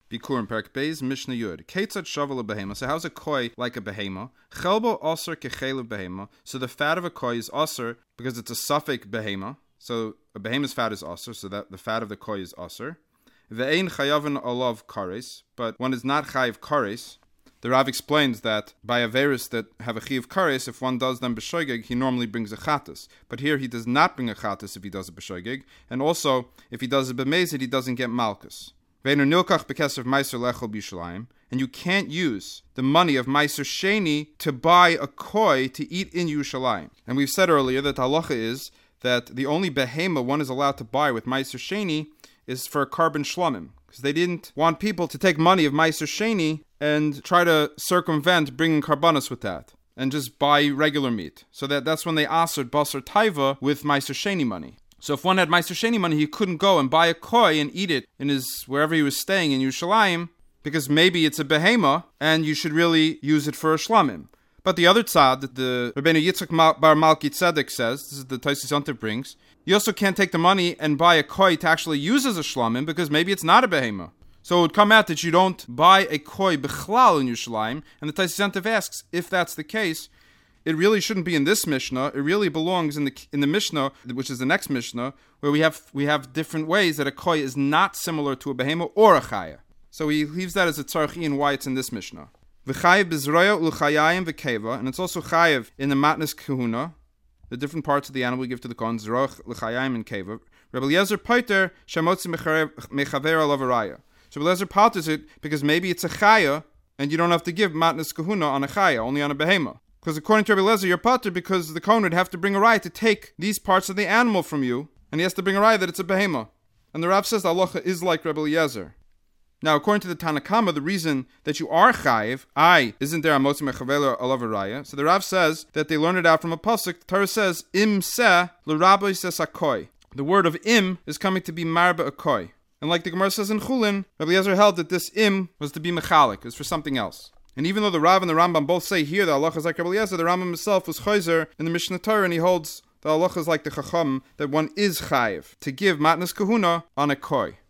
Bikurim Perek Beis Mishnah Yud. Ketzad shavel a behema. So how's a koi like a behema? Chelbo aser kechel behema. So the fat of a koi is aser because it's a suffix behema. So a behema's fat is aser, so that the fat of the koi is aser. Ve'ein chayavin alav kares, but one is not chayiv kares. The Rav explains that by averis that have a chiv kares, if one does them b'shoigeg, he normally brings a chatas. But here he does not bring a chatas if he does a b'shoigeg, and also if he does a b'mezid, he doesn't get malchus. And you can't use the money of Meiser Sheni to buy a koi to eat in Yerushalayim. And we've said earlier that the halacha is that the only behema one is allowed to buy with Meiser Sheni is for carbon shlomim, because they didn't want people to take money of Meiser Sheni and try to circumvent bringing karbanos with that and just buy regular meat. So that's when they asered basar taiva with Meiser Sheni money. So if one had Meiser Sheni money, he couldn't go and buy a koi and eat it in his wherever he was staying in Yerushalayim, because maybe it's a behema and you should really use it for a shlamim. But the other tzad that the Rabbeinu Yitzchak Bar Malki Tzedek says, this is the Tosfos Yontif brings, you also can't take the money and buy a koi to actually use as a shlamim because maybe it's not a behema. So it would come out that you don't buy a koi bichlal in Yerushalayim, and the Tosfos Yontif asks, if that's the case, it really shouldn't be in this Mishnah. It really belongs in the Mishnah, which is the next Mishnah, where we have different ways that a koi is not similar to a behema or a chaya. So he leaves that as a tzarchi and why it's in this Mishnah. V'chayev b'zroya u'chayayim v'keva, and it's also chayev in the matnas kahuna, the different parts of the animal we give to the kohen, zroch, l'chayayim, and keva. Rebbe Eliezer paiter shamotzi mechaver alav araya. So Rebbe Eliezer paters it because maybe it's a chaya, and you don't have to give matnas kahuna on a chaya, only on a behema. Because according to Rebbe Eliezer, you're pater because the kohen would have to bring a raya to take these parts of the animal from you, and he has to bring a raya that it's a behema. And the Rav says the halacha is like Rebbe Eliezer. Now, according to the Tanakama, the reason that you are chayiv, isn't there a motzi mechaveler alav raya? So the Rav says that they learn it out from a pasuk. The Torah says, im seh l'rabbi ses akoi. The word of im is coming to be marba akoi. And like the Gemara says in Chulin, Rebbe Eliezer held that this im was to be mechalik, is for something else. And even though the Rav and the Rambam both say here that halacha is like Rebbe Eliezer, the Rambam himself was chayzer in the Mishnah Torah, and he holds the halacha is like the Chacham, that one is chayiv to give matnas kahuna on a koi.